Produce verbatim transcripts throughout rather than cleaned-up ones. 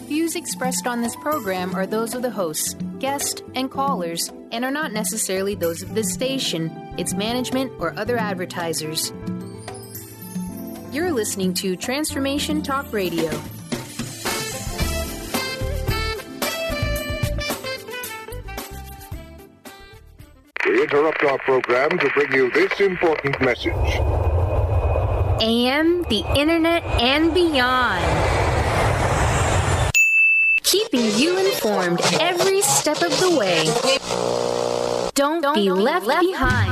views expressed on this program are those of the hosts, guests, and callers, and are not necessarily those of this station, its management, or other advertisers. You're listening to Transformation Talk Radio. We interrupt our program to bring you this important message. A M, the Internet, and beyond. Keeping you informed every step of the way. Don't, Don't be left, left behind.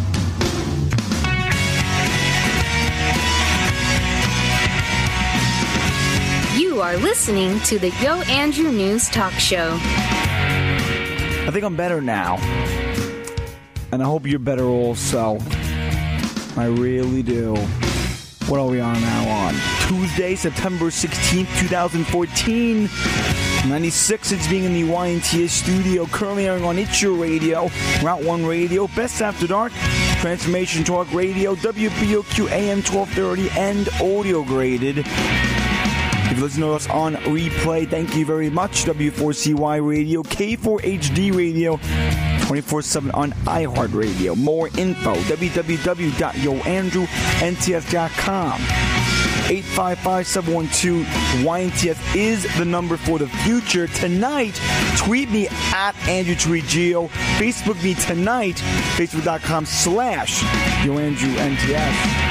You are listening to the Yo Andrew News Talk Show. I think I'm better now. And I hope you're better also. I really do. What are we on now on? Tuesday, September sixteenth, twenty fourteen. ninety-six, it's being in the Y N T S studio. Currently airing on It's Your Radio, Route one Radio, Best After Dark, Transformation Talk Radio, W B O Q A M twelve thirty, and audio graded. If you listen to us on replay, thank you very much. W four C Y Radio, K four H D Radio, twenty-four seven on iHeartRadio. More info, w w w dot yo andrew n t s dot com. eight five five, seven one two, Y N T S is the number for the future. Tonight, tweet me at Andrew Trujillo. Facebook me tonight, facebook.com slash Yo Andrew N T S.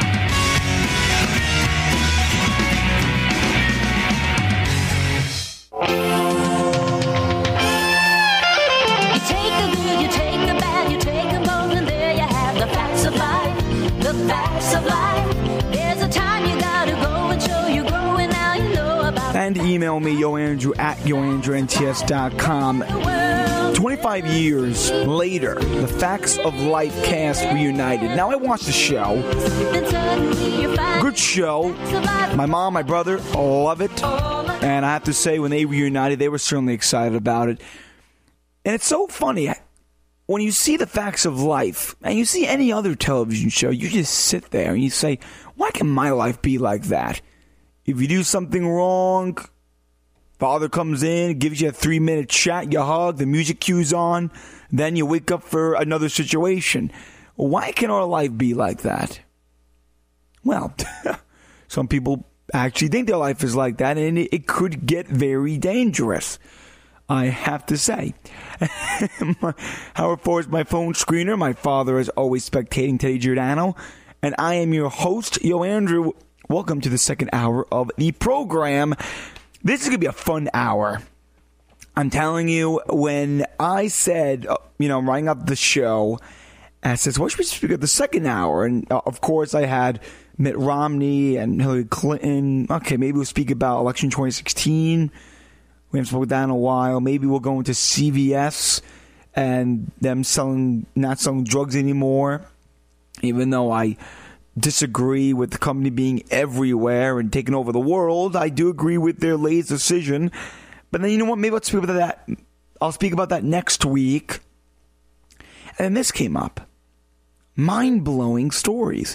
And email me, yoandrew at yo andrew n t s dot com. twenty-five years later, the Facts of Life cast reunited. Now, I watched the show. Good show. My mom, my brother, love it. And I have to say, when they reunited, they were certainly excited about it. And it's so funny. When you see the Facts of Life, and you see any other television show, you just sit there and you say, why can my life be like that? If you do something wrong, father comes in, gives you a three-minute chat, you hug, the music cue's on, then you wake up for another situation. Why can our life be like that? Well, some people actually think their life is like that, and it, it could get very dangerous, I have to say. Howard Ford is my phone screener. My father is always spectating Teddy Giordano, and I am your host, Yo Andrew. Welcome to the second hour of the program. This is going to be a fun hour. I'm telling you, when I said, you know, writing up the show, I said, what should we speak of the second hour? And, uh, of course, I had Mitt Romney and Hillary Clinton. Okay, maybe we'll speak about election twenty sixteen. We haven't spoken about that in a while. Maybe we'll go into C V S and them selling, not selling drugs anymore, even though I disagree with the company being everywhere and taking over the world. I do agree with their latest decision. But then, you know what? Maybe let's speak about that. I'll speak about that next week. And then this came up. Mind-blowing stories.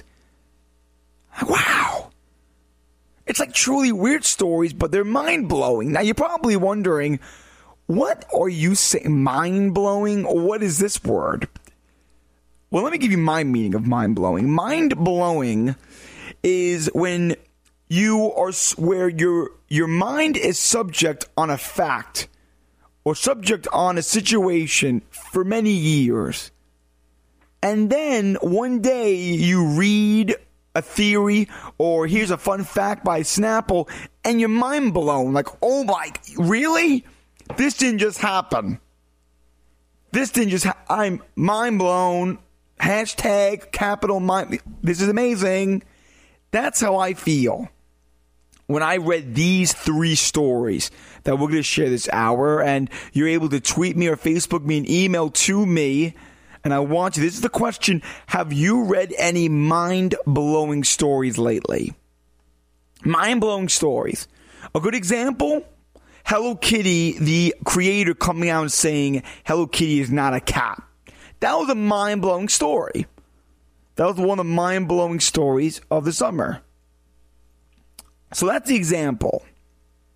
Wow. It's like truly weird stories, but they're mind-blowing. Now, you're probably wondering, what are you saying? Mind-blowing? What is this word? Well, let me give you my meaning of mind-blowing. Mind-blowing is when you are, where your your mind is subject on a fact or subject on a situation for many years. And then one day you read a theory or here's a fun fact by Snapple and you're mind blown. Like, oh my, really? This didn't just happen. This didn't just ha- I'm mind blown. Hashtag capital mind. This is amazing. That's how I feel when I read these three stories that we're going to share this hour. And you're able to tweet me or Facebook me an email to me. And I want you, this is the question, have you read any mind-blowing stories lately? Mind-blowing stories. A good example, Hello Kitty, the creator coming out and saying Hello Kitty is not a cat. That was a mind-blowing story. That was one of the mind-blowing stories of the summer. So that's the example.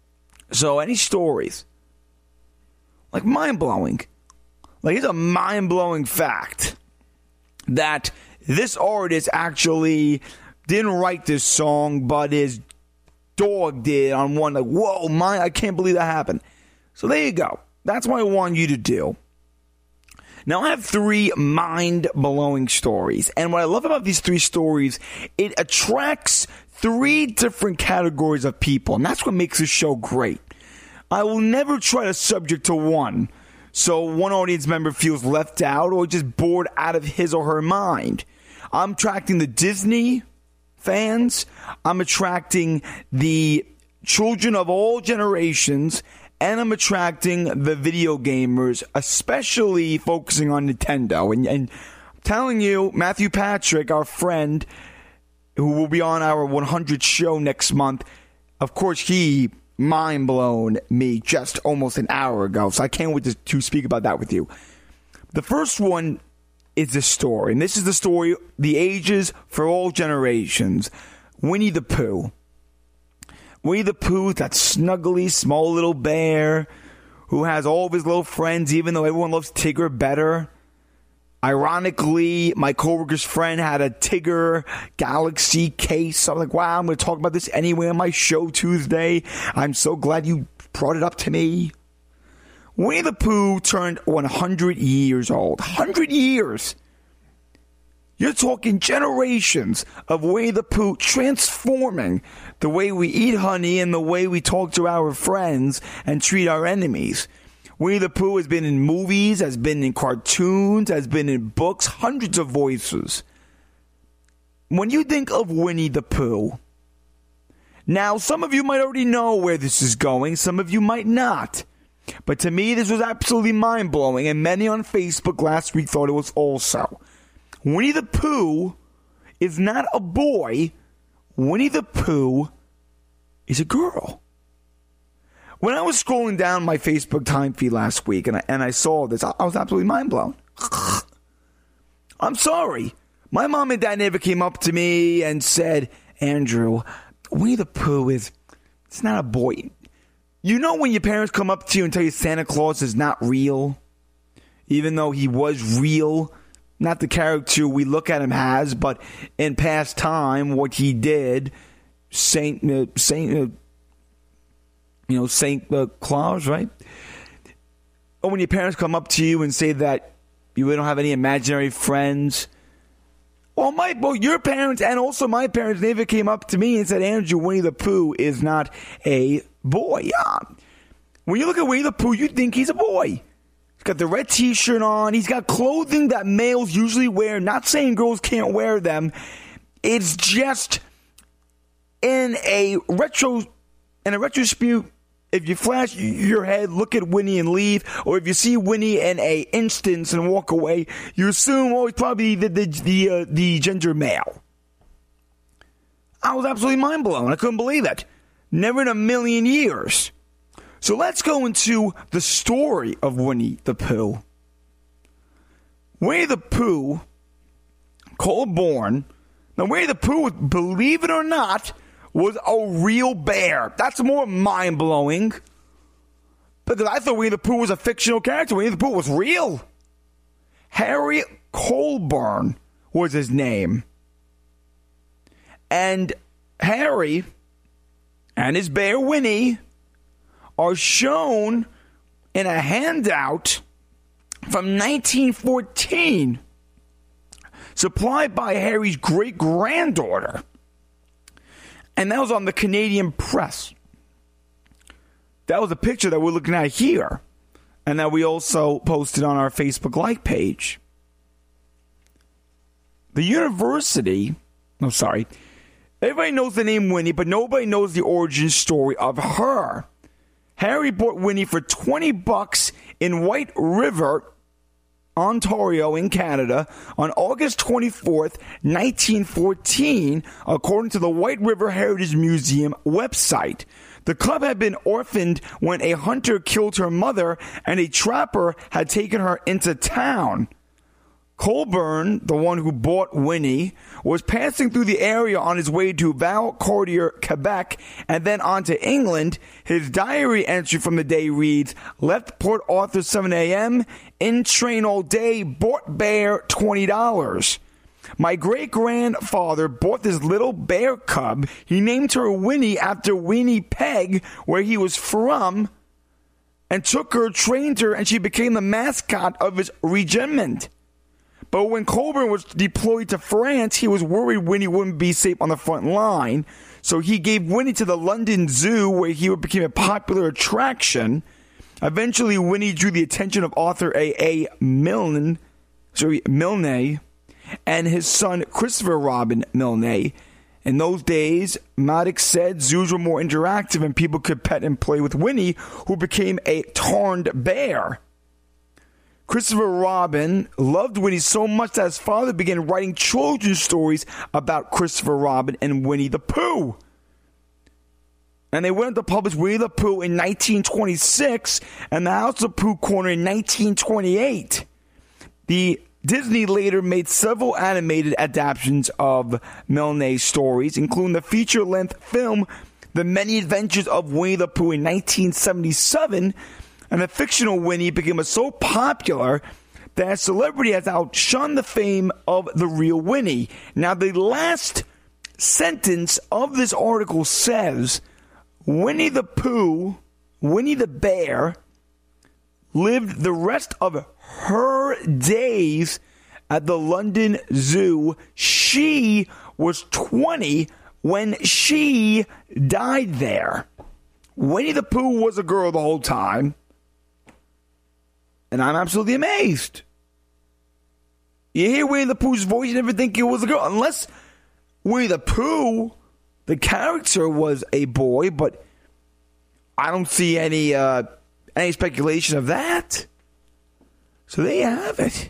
So any stories? Like mind-blowing. Like it's a mind-blowing fact that this artist actually didn't write this song, but his dog did on one. Like, whoa, my, I can't believe that happened. So there you go. That's what I want you to do. Now, I have three mind-blowing stories. And what I love about these three stories, it attracts three different categories of people. And that's what makes this show great. I will never try to subject to one, so one audience member feels left out or just bored out of his or her mind. I'm attracting the Disney fans. I'm attracting the children of all generations. And I'm attracting the video gamers, especially focusing on Nintendo. And, and I'm telling you, Matthew Patrick, our friend, who will be on our one hundredth show next month, of course, he mind blown me just almost an hour ago. So I can't wait to, to speak about that with you. The first one is the story. And this is the story, the ages for all generations. Winnie the Pooh. Winnie the Pooh, that snuggly, small little bear who has all of his little friends, even though everyone loves Tigger better. Ironically, my coworker's friend had a Tigger Galaxy case. I'm like, wow, I'm going to talk about this anyway on my show Tuesday. I'm so glad you brought it up to me. Winnie the Pooh turned one hundred years old. one hundred years. You're talking generations of Winnie the Pooh transforming the way we eat honey and the way we talk to our friends and treat our enemies. Winnie the Pooh has been in movies, has been in cartoons, has been in books, hundreds of voices. When you think of Winnie the Pooh, now some of you might already know where this is going, some of you might not. But to me, this was absolutely mind-blowing, and many on Facebook last week thought it was also. Winnie the Pooh is not a boy. Winnie the Pooh is a girl. When I was scrolling down my Facebook time feed last week and I, and I saw this, I, I was absolutely mind blown. I'm sorry. My mom and dad never came up to me and said, Andrew, Winnie the Pooh is, it's not a boy. You know when your parents come up to you and tell you Santa Claus is not real? Even though he was real, not the character we look at him as, but in past time, what he did, Saint, uh, Saint, uh, you know, Saint uh, Claus, right? Or when your parents come up to you and say that you don't have any imaginary friends. Well, my, well, your parents and also my parents never came up to me and said, Andrew, Winnie the Pooh is not a boy. Uh, when you look at Winnie the Pooh, you think he's a boy. He's got the red t-shirt on. He's got clothing that males usually wear. Not saying girls can't wear them. It's just in a retro, in a retrospect. If you flash your head, look at Winnie and leave, or if you see Winnie in a instance and walk away, you assume, oh, it's probably the the the, uh, the gender male. I was absolutely mind blown. I couldn't believe it. Never in a million years. So let's go into the story of Winnie the Pooh. Winnie the Pooh, called born. Now, Winnie the Pooh, believe it or not, was a real bear. That's more mind-blowing. Because I thought Winnie the Pooh was a fictional character. Winnie the Pooh was real. Harry Colburn was his name. And Harry and his bear Winnie are shown in a handout from nineteen fourteen, supplied by Harry's great-granddaughter. And that was on the Canadian Press. That was a picture that we're looking at here. And that we also posted on our Facebook like page. The university, I'm sorry, everybody knows the name Winnie, but nobody knows the origin story of her. Harry bought Winnie for twenty bucks in White River, Ontario in Canada on August twenty-fourth, nineteen fourteen, according to the White River Heritage Museum website. The cub had been orphaned when a hunter killed her mother and a trapper had taken her into town. Colburn, the one who bought Winnie, was passing through the area on his way to Valcartier, Quebec, and then on to England. His diary entry from the day reads, left Port Arthur seven a.m., in train all day, bought bear twenty dollars. My great-grandfather bought this little bear cub. He named her Winnie after Winnie Peg, where he was from, and took her, trained her, and she became the mascot of his regiment. But when Colburn was deployed to France, he was worried Winnie wouldn't be safe on the front line. So he gave Winnie to the London Zoo, where he became a popular attraction. Eventually, Winnie drew the attention of author A. A. Milne, sorry, Milne, and his son Christopher Robin Milne. In those days, Maddox said zoos were more interactive and people could pet and play with Winnie, who became a tarned bear. Christopher Robin loved Winnie so much that his father began writing children's stories about Christopher Robin and Winnie the Pooh. And they went to publish Winnie the Pooh in nineteen twenty-six and the House of Pooh Corner in nineteen twenty-eight. The Disney later made several animated adaptations of Milne's stories, including the feature-length film The Many Adventures of Winnie the Pooh in nineteen seventy-seven, and the fictional Winnie became so popular that celebrity has outshone the fame of the real Winnie. Now, the last sentence of this article says, Winnie the Pooh, Winnie the Bear, lived the rest of her days at the London Zoo. She was twenty when she died there. Winnie the Pooh was a girl the whole time. And I'm absolutely amazed. You hear Winnie the Pooh's voice, you never think it was a girl. Unless Winnie the Pooh, the character, was a boy, but I don't see any uh, any speculation of that. So there you have it.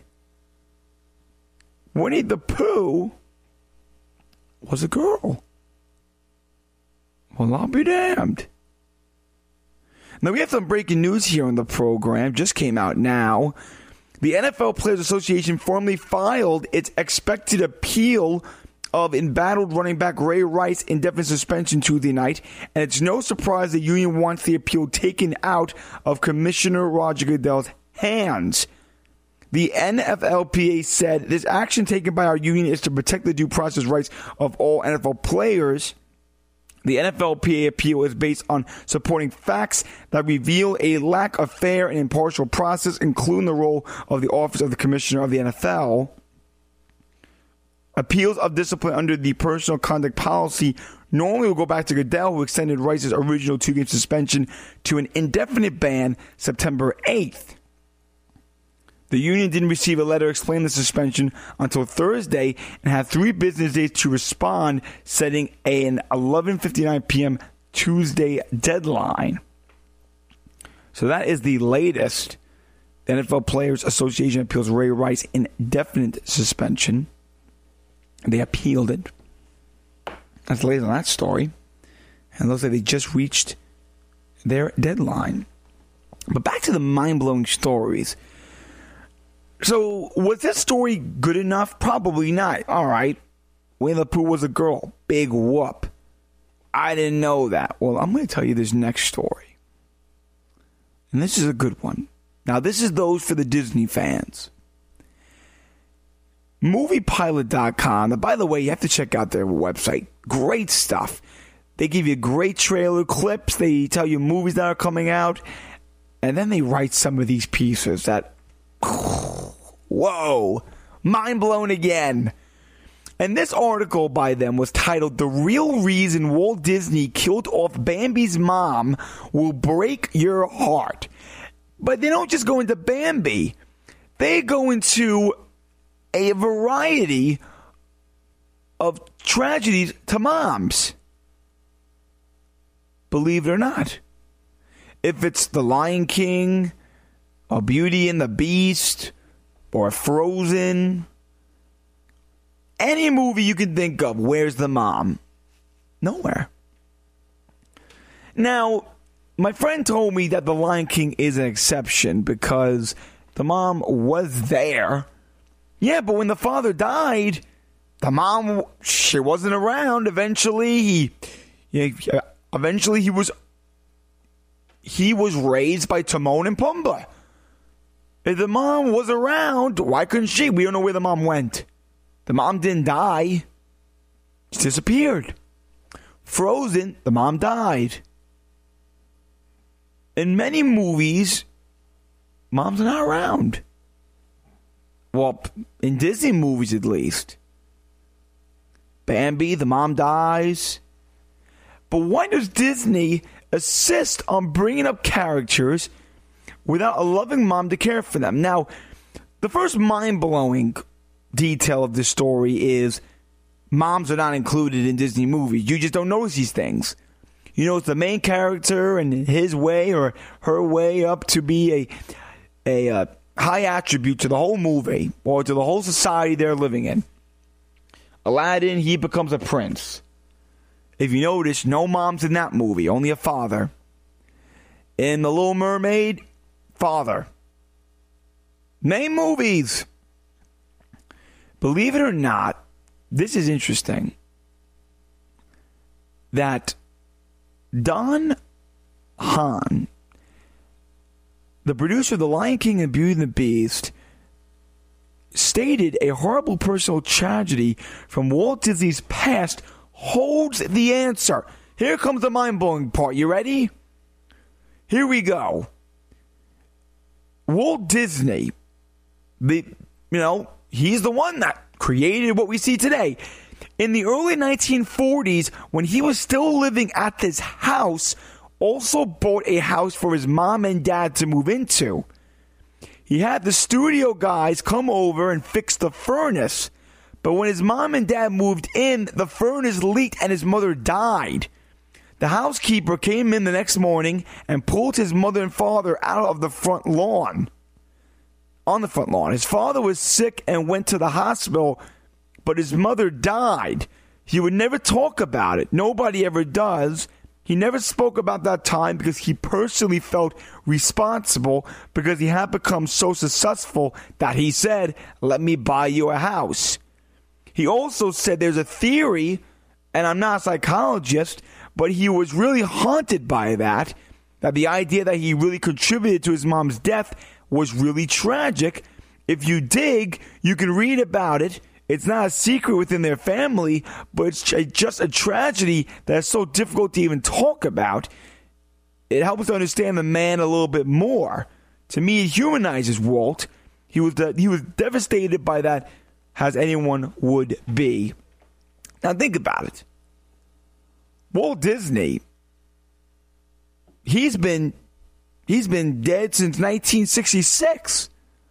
Winnie the Pooh was a girl. Well, I'll be damned. Now, we have some breaking news here on the program. Just came out now. The N F L Players Association formally filed its expected appeal of embattled running back Ray Rice's indefinite suspension Tuesday night, and it's no surprise the union wants the appeal taken out of Commissioner Roger Goodell's hands. The N F L P A said this action taken by our union is to protect the due process rights of all N F L players. The N F L P A appeal is based on supporting facts that reveal a lack of fair and impartial process, including the role of the Office of the Commissioner of the N F L. Appeals of discipline under the personal conduct policy normally will go back to Goodell, who extended Rice's original two-game suspension to an indefinite ban September eighth. The union didn't receive a letter explaining the suspension until Thursday and had three business days to respond, setting an eleven fifty-nine p.m. Tuesday deadline. So that is the latest. The N F L Players Association appeals Ray Rice indefinite suspension. They appealed it. That's the latest on that story. And it looks like they just reached their deadline. But back to the mind-blowing stories. So, was this story good enough? Probably not. All right. Winnie the Pooh was a girl. Big whoop. I didn't know that. Well, I'm going to tell you this next story. And this is a good one. Now, this is those for the Disney fans. Movie Pilot dot com. And by the way, you have to check out their website. Great stuff. They give you great trailer clips. They tell you movies that are coming out. And then they write some of these pieces that... Whoa, mind blown again. And this article by them was titled, The Real Reason Walt Disney Killed Off Bambi's Mom Will Break Your Heart. But they don't just go into Bambi. They go into a variety of tragedies to moms. Believe it or not. If it's The Lion King, or Beauty and the Beast, or Frozen, any movie you can think of, where's the mom? Nowhere. Now, my friend told me that The Lion King is an exception because the mom was there Yeah, but when the father died, the mom, she wasn't around. Eventually, he, yeah, eventually he was, he was raised by Timon and Pumbaa. If the mom was around, why couldn't she? We don't know where the mom went. The mom didn't die. She disappeared. Frozen, the mom died. In many movies, moms are not around. Well, in Disney movies at least. Bambi, the mom dies. But why does Disney insist on bringing up characters without a loving mom to care for them? Now, the first mind-blowing detail of this story is moms are not included in Disney movies. You just don't notice these things. You know, it's the main character and his way or her way up to be a a uh, high attribute to the whole movie or to the whole society they're living in. Aladdin, he becomes a prince. If you notice, no moms in that movie, only a father. In The Little Mermaid, father. Main movies. Believe it or not, this is interesting, that Don Hahn, the producer of The Lion King and Beauty and the Beast, stated a horrible personal tragedy from Walt Disney's past holds the answer. Here comes the mind-blowing part. You ready? Here we go. Walt Disney, the you know, he's the one that created what we see today. In the early nineteen forties, when he was still living at this house, also bought a house for his mom and dad to move into. He had the studio guys come over and fix the furnace. But when his mom and dad moved in, the furnace leaked and his mother died. The housekeeper came in the next morning and pulled his mother and father out of the front lawn. On the front lawn. His father was sick and went to the hospital, but his mother died. He would never talk about it. Nobody ever does. He never spoke about that time because he personally felt responsible because he had become so successful that he said, "Let me buy you a house." He also said there's a theory, and I'm not a psychologist, but he was really haunted by that, that the idea that he really contributed to his mom's death was really tragic. If you dig, you can read about it. It's not a secret within their family, but it's just a tragedy that's so difficult to even talk about. It helps to understand the man a little bit more. To me, it humanizes Walt. He was de- he was devastated by that, as anyone would be. Now think about it. Walt Disney, he's been he's been dead since nineteen sixty-six.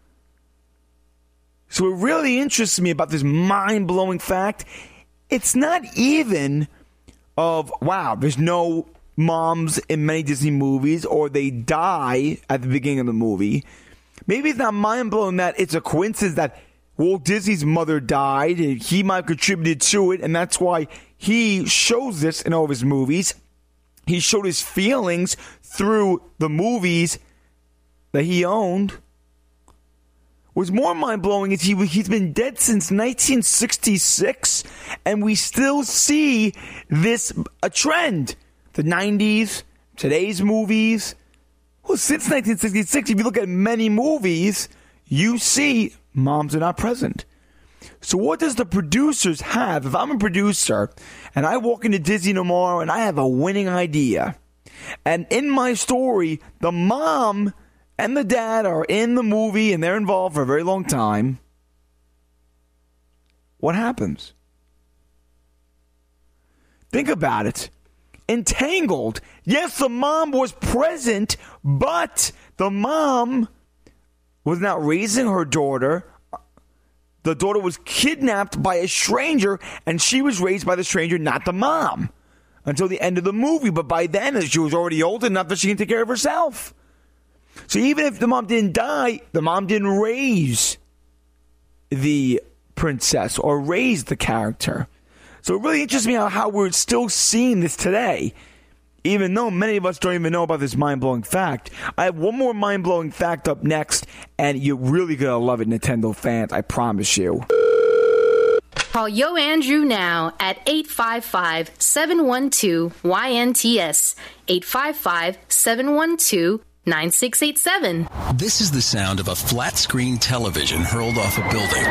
So what really interests me about this mind-blowing fact, it's not even of, wow, there's no moms in many Disney movies, or they die at the beginning of the movie. Maybe it's not mind-blowing that it's a coincidence that Walt Disney's mother died, and he might have contributed to it, and that's why he shows this in all of his movies. He showed his feelings through the movies that he owned. What's more mind-blowing is he, he's been dead since nineteen sixty-six, and we still see this a trend. The nineties, today's movies. Well, since nineteen sixty-six, if you look at many movies, you see moms are not present. So what does the producers have? If I'm a producer, and I walk into Disney tomorrow, and I have a winning idea, and in my story, the mom and the dad are in the movie and they're involved for a very long time, what happens? Think about it. Entangled. Yes, the mom was present, but the mom was not raising her daughter. The daughter was kidnapped by a stranger, and she was raised by the stranger, not the mom, until the end of the movie. But by then, she was already old enough that she can take care of herself. So even if the mom didn't die, the mom didn't raise the princess or raise the character. So it really interests me how we're still seeing this today. even though many of us don't even know about this mind-blowing fact. I have one more mind-blowing fact up next, and you're really going to love it, Nintendo fans. I promise you. Call Yo Andrew now at eight five five, seven one two, Y N T S, eight five five, seven one two, nine six eight seven. This is the sound of a flat-screen television hurled off a building.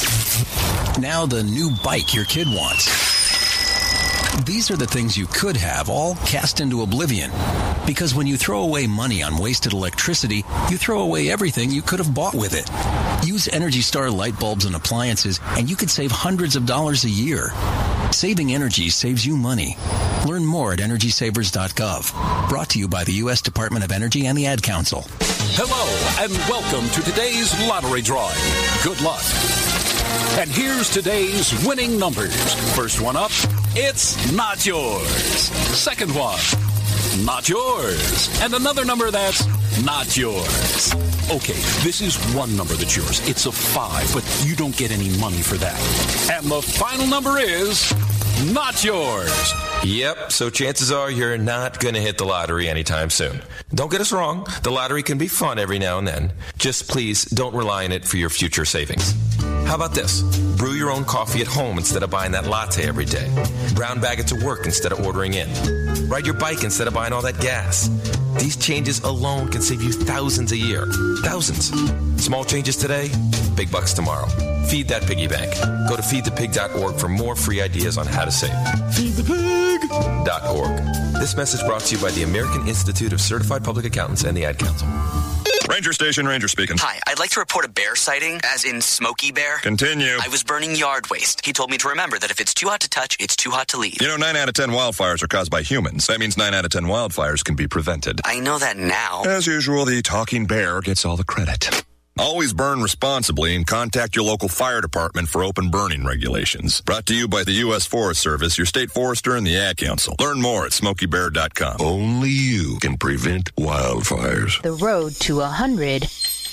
Now the new bike your kid wants. These are the things you could have all cast into oblivion. Because when you throw away money on wasted electricity, you throw away everything you could have bought with it. Use Energy Star light bulbs and appliances, and you could save hundreds of dollars a year. Saving energy saves you money. Learn more at energy savers dot gov. Brought to you by the U S Department of Energy and the Ad Council. Hello, and welcome to today's lottery drawing. Good luck. And here's today's winning numbers. First one up, it's not yours. Second one, not yours. And another number that's not yours. Okay, this is one number that's yours. It's a five, but you don't get any money for that. And the final number is not yours. Yep, so chances are you're not going to hit the lottery anytime soon. Don't get us wrong, the lottery can be fun every now and then. Just please don't rely on it for your future savings. How about this? Brew your own coffee at home instead of buying that latte every day. Brown bag it to work instead of ordering in. Ride your bike instead of buying all that gas. These changes alone can save you thousands a year. Thousands. Small changes today, big bucks tomorrow. Feed that piggy bank. Go to feed the pig dot org for more free ideas on how to save. feed the pig dot org. This message brought to you by the American Institute of Certified Public Accountants and the Ad Council. Ranger Station, Ranger speaking. Hi, I'd like to report a bear sighting, as in Smokey Bear. Continue. I was burning yard waste. He told me to remember that if it's too hot to touch, it's too hot to leave. You know, nine out of ten wildfires are caused by humans. That means nine out of ten wildfires can be prevented. I know that now. As usual, the talking bear gets all the credit. Always burn responsibly and contact your local fire department for open burning regulations. Brought to you by the U S Forest Service, your state forester, and the Ad Council. Learn more at smokey bear dot com. Only you can prevent wildfires. The road to one hundred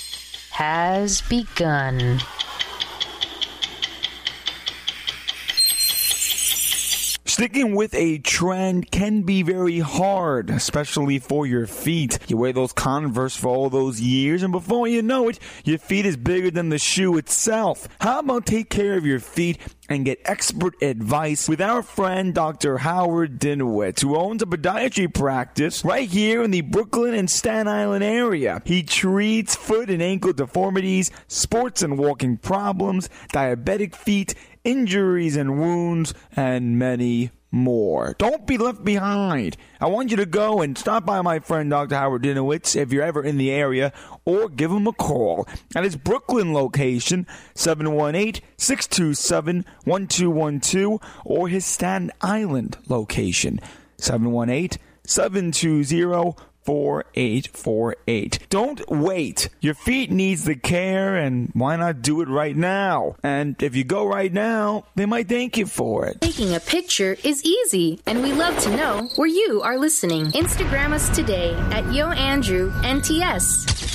has begun. Sticking with a trend can be very hard, especially for your feet. You wear those Converse for all those years, and before you know it, your feet is bigger than the shoe itself. How about take care of your feet and get expert advice with our friend Doctor Howard Dinowitz, who owns a podiatry practice right here in the Brooklyn and Staten Island area. He treats foot and ankle deformities, sports and walking problems, diabetic feet, injuries and wounds, and many more. Don't be left behind. I want you to go and stop by my friend Doctor Howard Dinowitz if you're ever in the area, or give him a call at his Brooklyn location, seven one eight, six two seven, one two one two, or his Staten Island location, seven one eight, seven two zero, four eight four eight. Don't wait. Your feet needs the care, and why not do it right now? And if you go right now, they might thank you for it. Taking a picture is easy, and we love to know where you are listening. Instagram us today at Yo Andrew N T S.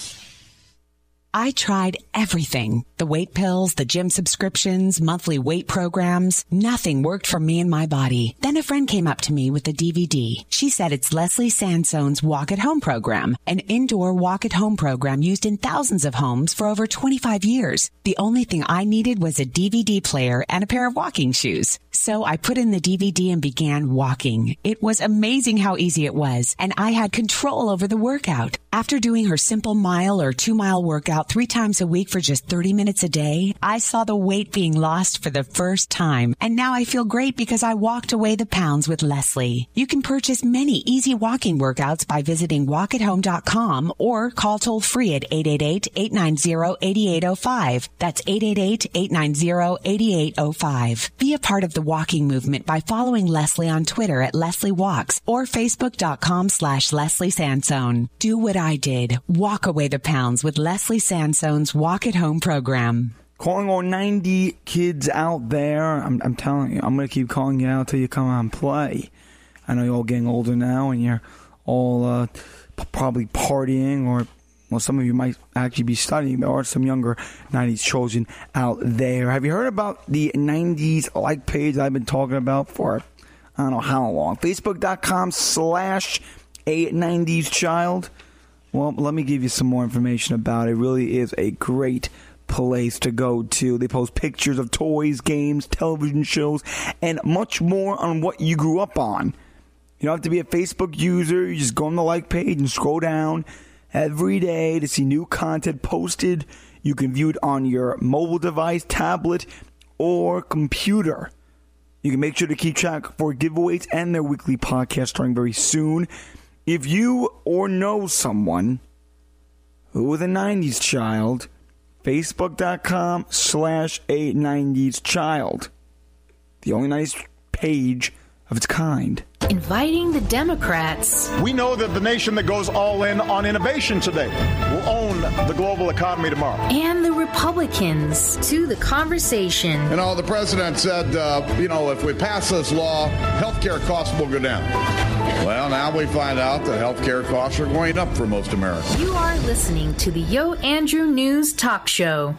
I tried everything. The weight pills, the gym subscriptions, monthly weight programs. Nothing worked for me and my body. Then a friend came up to me with a D V D. She said it's Leslie Sansone's Walk at Home program, an indoor walk at home program used in thousands of homes for over twenty-five years. The only thing I needed was a D V D player and a pair of walking shoes. So I put in the D V D and began walking. It was amazing how easy it was, and I had control over the workout. After doing her simple mile or two mile workout three times a week for just thirty minutes a day, I saw the weight being lost for the first time. And now I feel great because I walked away the pounds with Leslie. You can purchase many easy walking workouts by visiting walk at home dot com or call toll free at eight eight eight, eight nine zero, eight eight zero five. That's eight eight eight, eight nine zero, eight eight zero five. Be a part of the walking movement by following Leslie on Twitter at Leslie Walks or facebook dot com slash Leslie Sansone. Do what I did. Walk away the pounds with Leslie Sansone's Walk at Home program. Calling all ninety kids out there. I'm, I'm telling you, I'm going to keep calling you out till you come out and play. I know you're all getting older now and you're all uh, p- probably partying, or well, some of you might actually be studying. There are some younger nineties children out there. Have you heard about the nineties like page I've been talking about for, I don't know how long. Facebook.com slash a nineties child. Well, let me give you some more information about it. It really is a great place to go to. They post pictures of toys, games, television shows, and much more on what you grew up on. You don't have to be a Facebook user. You just go on the like page and scroll down every day to see new content posted. You can view it on your mobile device, tablet, or computer. You can make sure to keep track for giveaways and their weekly podcast starting very soon. If you or know someone who is a nineties child, Facebook.com slash a nineties child. The only nice page of its kind. Inviting the Democrats. We know that the nation that goes all in on innovation today will own the global economy tomorrow. And the Republicans to the conversation. You know, the president said, uh, you know, if we pass this law, health care costs will go down. Well, now we find out that health care costs are going up for most Americans. You are listening to the Yo Andrew News Talk Show.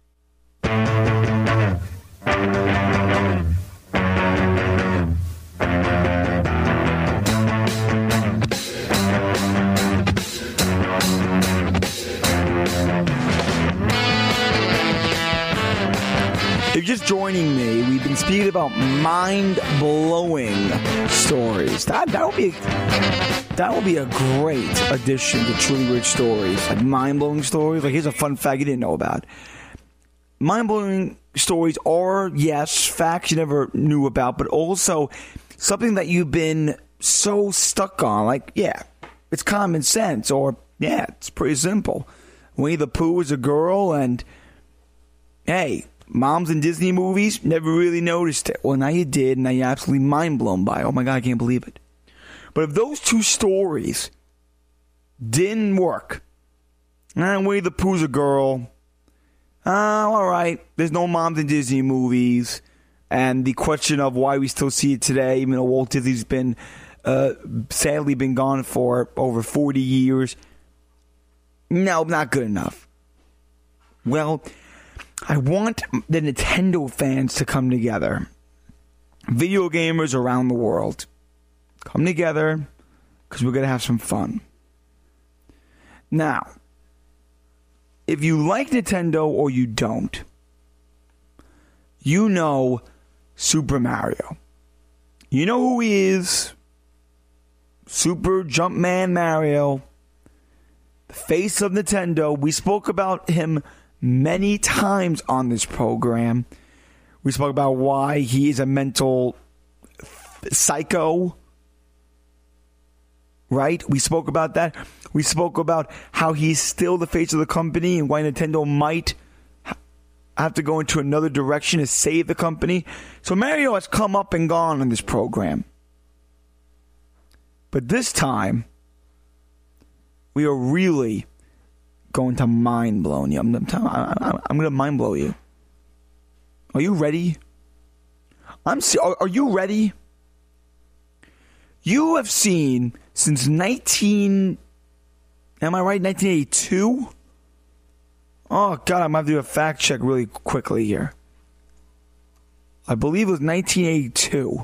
If you're just joining me, we've been speaking about mind-blowing stories. That that would be that would be a great addition to Truly Rich Stories. Like mind-blowing stories. Like here's a fun fact you didn't know about. Mind-blowing stories are, yes, facts you never knew about, but also something that you've been so stuck on. Like, yeah, it's common sense, or yeah, it's pretty simple. Winnie the Pooh is a girl, and hey, moms in Disney movies never really noticed it. Well, now you did. Now you're absolutely mind blown by it. Oh my God, I can't believe it. But if those two stories didn't work, and Winnie the Pooh's a girl, oh, all right, there's no moms in Disney movies, and the question of why we still see it today, even though Walt Disney's been uh, sadly been gone for over forty years, no, not good enough. Well, I want the Nintendo fans to come together. Video gamers around the world. Come together because we're going to have some fun. Now, if you like Nintendo or you don't, you know Super Mario. You know who he is. Super Jumpman Mario. The face of Nintendo. We spoke about him many times on this program. We spoke about why he is a mental psycho. Right? We spoke about that. We spoke about how he's still the face of the company and why Nintendo might have to go into another direction to save the company. So Mario has come up and gone on this program. But this time, we are really going to mind blow you. I'm, I'm, I'm, I'm going to mind blow you. Are you ready? I'm. Are, are you ready? You have seen since nineteen. Am I right? nineteen eighty-two. Oh God, I'm going to have to do a fact check really quickly here. I believe it was nineteen eighty-two.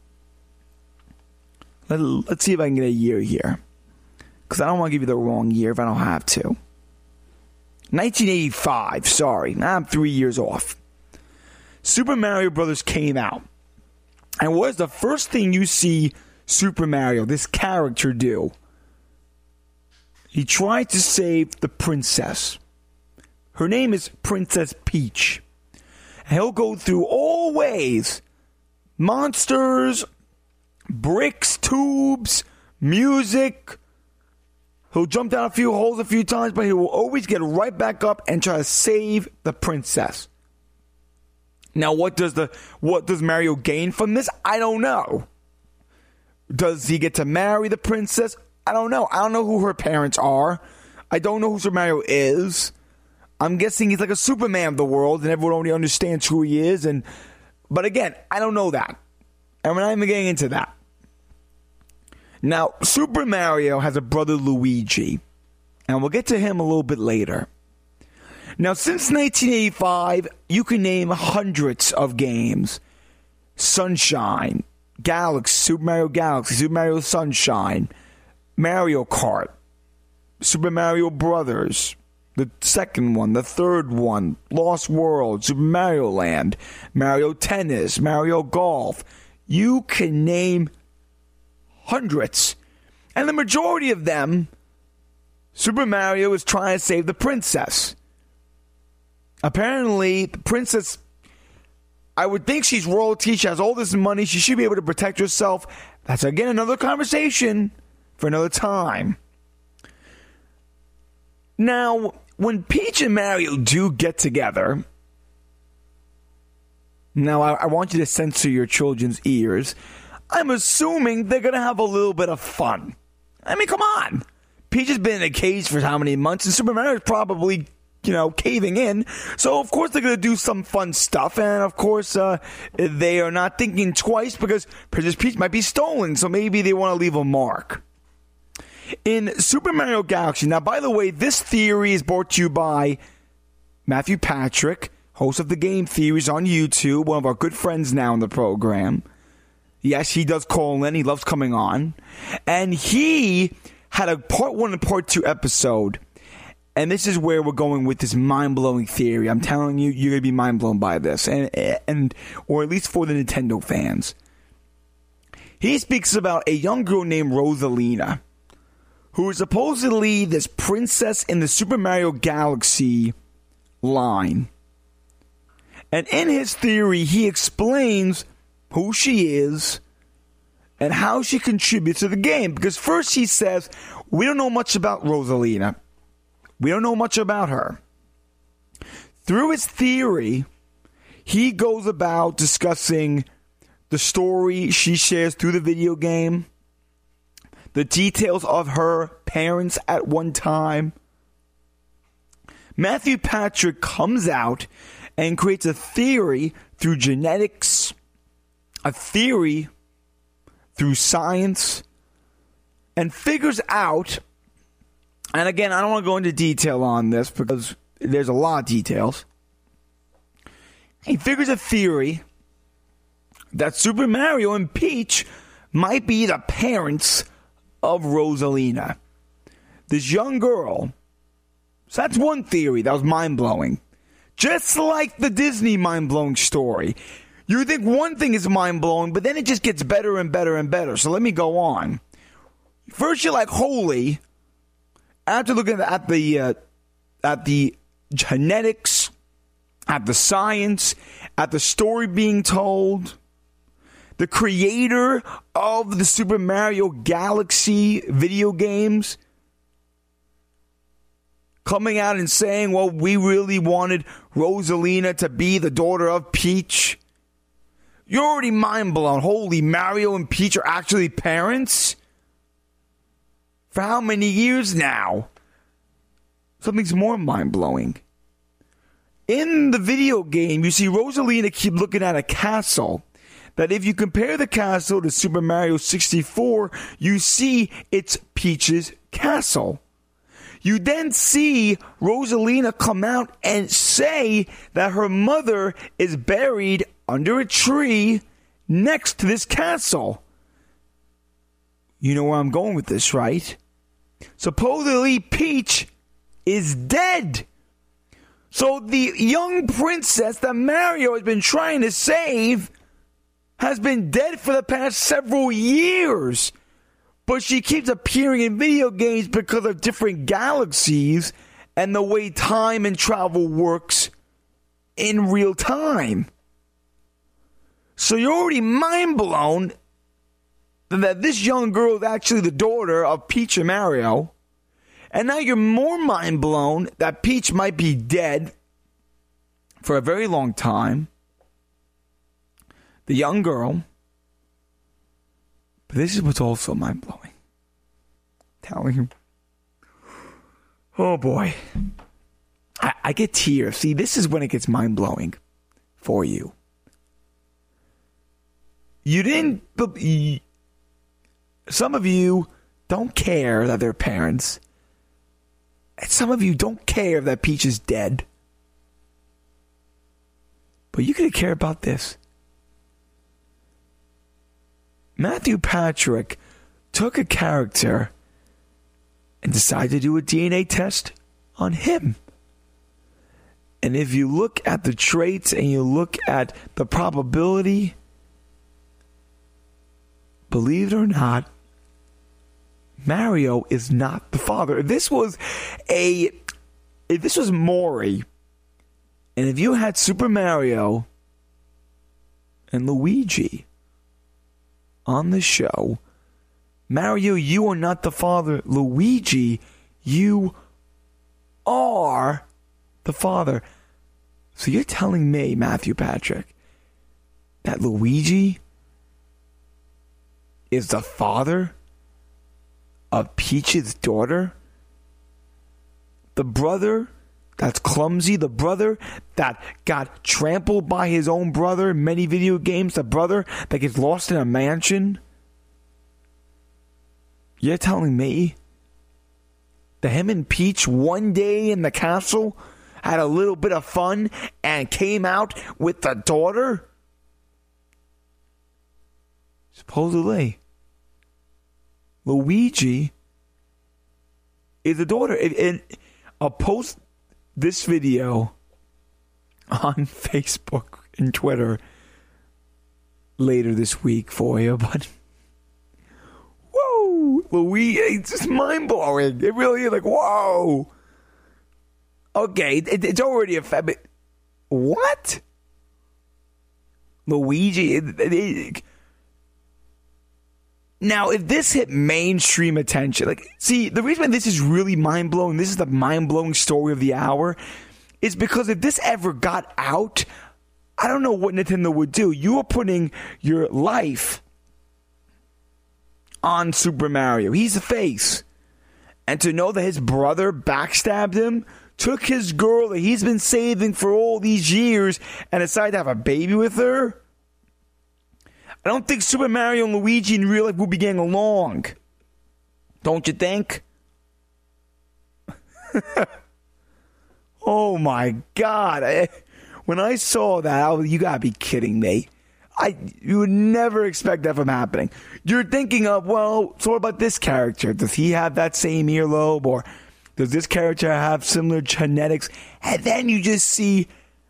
Let, let's see if I can get a year here, because I don't want to give you the wrong year if I don't have to. nineteen eighty-five, sorry. Now I'm three years off. Super Mario Brothers came out. And what is the first thing you see Super Mario, this character, do? He tried to save the princess. Her name is Princess Peach. And he'll go through all ways. Monsters, bricks, tubes, music. He'll jump down a few holes a few times, but he will always get right back up and try to save the princess. Now, what does the what does Mario gain from this? I don't know. Does he get to marry the princess? I don't know. I don't know who her parents are. I don't know who Super Mario is. I'm guessing he's like a Superman of the world, and everyone already understands who he is. And but again, I don't know that, and we're not even getting into that. Now, Super Mario has a brother, Luigi, and we'll get to him a little bit later. Now, since nineteen eighty-five, you can name hundreds of games. Sunshine, Galaxy, Super Mario Galaxy, Super Mario Sunshine, Mario Kart, Super Mario Brothers, the second one, the third one, Lost World, Super Mario Land, Mario Tennis, Mario Golf. You can name hundreds. And the majority of them, Super Mario is trying to save the princess. Apparently, the princess, I would think she's royalty. She has all this money. She should be able to protect herself. That's, again, another conversation for another time. Now, when Peach and Mario do get together, now I, I want you to censor your children's ears. I'm assuming they're going to have a little bit of fun. I mean, come on. Peach has been in a cage for how many months, and Super Mario's probably, you know, caving in. So, of course, they're going to do some fun stuff. And, of course, uh, they are not thinking twice because Princess Peach might be stolen. So maybe they want to leave a mark. In Super Mario Galaxy, now, by the way, this theory is brought to you by Matthew Patrick, host of the Game Theories on YouTube, one of our good friends now in the program. Yes, he does call in. He loves coming on. And he had a part one and part two episode. And this is where we're going with this mind-blowing theory. I'm telling you, you're going to be mind-blown by this. And, and or at least for the Nintendo fans. He speaks about a young girl named Rosalina, who is supposedly this princess in the Super Mario Galaxy line. And in his theory, he explains who she is and how she contributes to the game. Because first he says, we don't know much about Rosalina. We don't know much about her. Through his theory, he goes about discussing the story she shares through the video game, the details of her parents at one time. Matthew Patrick comes out and creates a theory through genetics, a theory through science, and figures out, and again, I don't want to go into detail on this because there's a lot of details. He figures a theory that Super Mario and Peach might be the parents of Rosalina, this young girl. So that's one theory that was mind-blowing. Just like the Disney mind-blowing story. You think one thing is mind-blowing, but then it just gets better and better and better. So let me go on. First, you're like, holy. After looking at the uh, at the genetics, at the science, at the story being told, the creator of the Super Mario Galaxy video games coming out and saying, well, we really wanted Rosalina to be the daughter of Peach. You're already mind blown. Holy, Mario and Peach are actually parents? For how many years now? Something's more mind blowing. In the video game, you see Rosalina keep looking at a castle. That if you compare the castle to Super Mario sixty-four, you see it's Peach's castle. You then see Rosalina come out and say that her mother is buried under a tree next to this castle. You know where I'm going with this, right? Supposedly Peach is dead. So the young princess that Mario has been trying to save has been dead for the past several years. But she keeps appearing in video games because of different galaxies and the way time and travel works in real time. So you're already mind blown that this young girl is actually the daughter of Peach and Mario. And now you're more mind blown that Peach might be dead for a very long time. The young girl. But this is what's also mind-blowing. Telling you. Oh, boy. I, I get tears. See, this is when it gets mind-blowing for you. You didn't... You, some of you don't care that they're parents. And some of you don't care that Peach is dead. But you could care about this. Matthew Patrick took a character and decided to do a D N A test on him. And if you look at the traits and you look at the probability, believe it or not, Mario is not the father. If this was a, if this was Maury, and if you had Super Mario and Luigi on the show, Mario, you are not the father. Luigi, you are the father. So you're telling me, Matthew Patrick, that Luigi is the father of Peach's daughter? The brother that's clumsy, the brother that got trampled by his own brother in many video games, the brother that gets lost in a mansion? You're telling me that him and Peach one day in the castle had a little bit of fun and came out with the daughter? Supposedly, Luigi is the daughter. And I'll post this video on Facebook and Twitter later this week for you, but whoa, Luigi, it's just mind-blowing. It really is like, whoa. Okay, it, it's already a fact, but what? Luigi, it, it, it, now, if this hit mainstream attention, like, see, the reason why this is really mind-blowing, this is the mind-blowing story of the hour, is because if this ever got out, I don't know what Nintendo would do. You are putting your life on Super Mario. He's the face. And to know that his brother backstabbed him, took his girl that he's been saving for all these years, and decided to have a baby with her, I don't think Super Mario and Luigi in real life will be getting along. Don't you think? Oh my God. I, when I saw that, I was, you gotta be kidding me. I You would never expect that from happening. You're thinking of, well, so what about this character? Does he have that same earlobe? Or does this character have similar genetics? And then you just see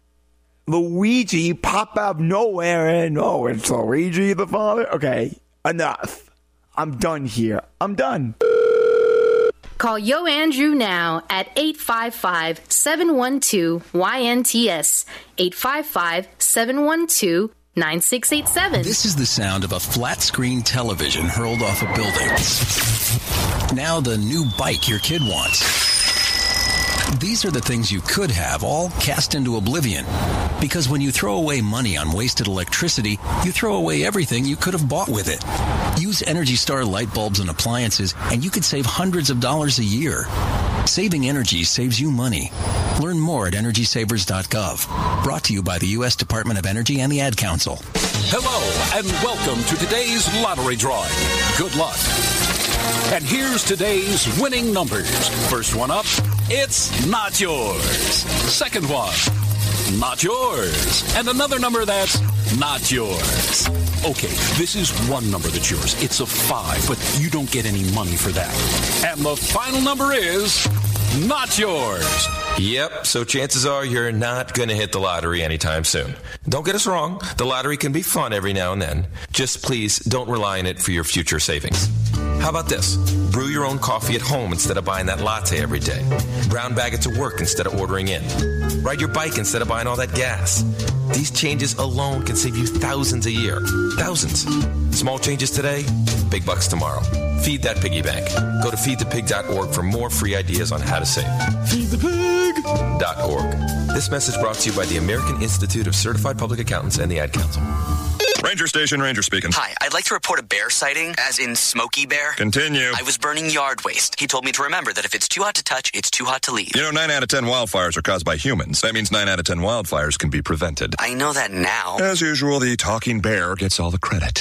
Luigi pop out of nowhere and, oh, it's Luigi the father? Okay, enough. I'm done here. I'm done. Call Yo Andrew now at eight five five, seven one two, Y N T S, eight five five, seven one two, nine six eight seven. This is the sound of a flat-screen television hurled off a building. Now the new bike your kid wants. These are the things you could have, all cast into oblivion. Because when you throw away money on wasted electricity, you throw away everything you could have bought with it. Use Energy Star light bulbs and appliances, and you could save hundreds of dollars a year. Saving energy saves you money. Learn more at energy savers dot gov. Brought to you by the U S Department of Energy and the Ad Council. Hello, and welcome to today's lottery drawing. Good luck. And here's today's winning numbers. First one up, it's not yours. Second one, not yours. And another number that's not yours. Okay, this is one number that's yours. It's a five, but you don't get any money for that. And the final number is not yours. Yep, so chances are you're not going to hit the lottery anytime soon. Don't get us wrong, the lottery can be fun every now and then. Just please don't rely on it for your future savings. How about this? Brew your own coffee at home instead of buying that latte every day. Brown bag it to work instead of ordering in. Ride your bike instead of buying all that gas. These changes alone can save you thousands a year. Thousands. Small changes today, big bucks tomorrow. Feed that piggy bank. Go to feed the pig dot org for more free ideas on how to save. feed the pig dot org. This message brought to you by the American Institute of Certified Public Accountants and the Ad Council. Ranger Station, Ranger speaking. Hi, I'd like to report a bear sighting, as in Smokey Bear. Continue. I was burning yard waste. He told me to remember that if it's too hot to touch, it's too hot to leave. You know, nine out of ten wildfires are caused by humans. That means nine out of ten wildfires can be prevented. I know that now. As usual, the talking bear gets all the credit.